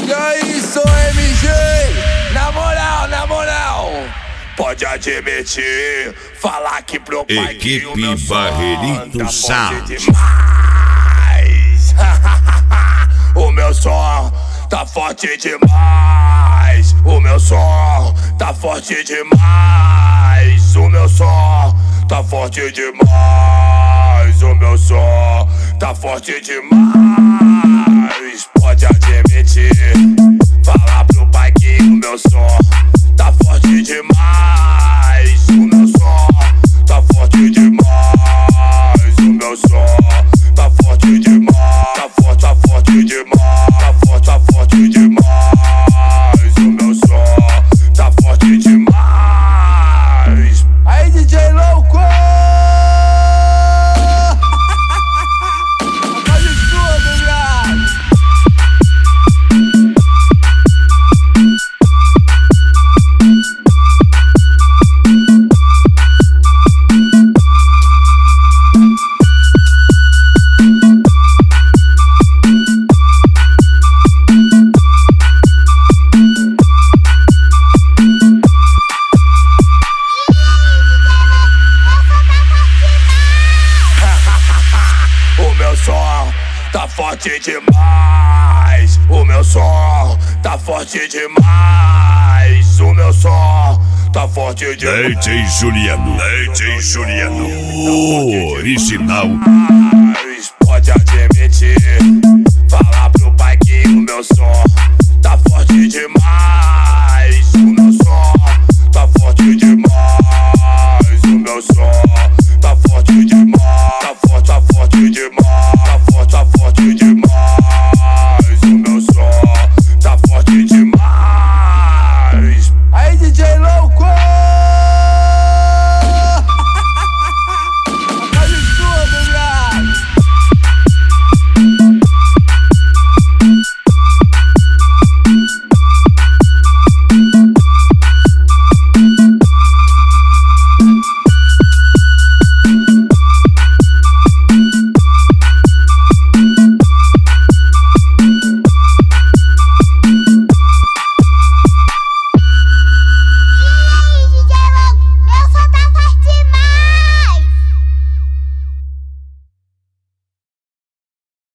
E aí, sou MG, na moral, pode admitir, falar que pro pai que o meu Barreirito som tá forte Sound. demais. O meu som tá forte demais. O meu som tá forte demais. O meu som tá forte demais. O meu som tá forte demais. Pode admitir, falar pro pai que o meu som tá forte demais. O meu som tá forte demais. O meu som tá forte demais. Tá forte demais. Tá forte demais. O meu som tá forte demais. Aí, DJ louco! Faz tudo, viado! O meu som tá forte demais. O meu som tá forte demais. O meu som tá forte demais. DJ Juliano, original. Demais.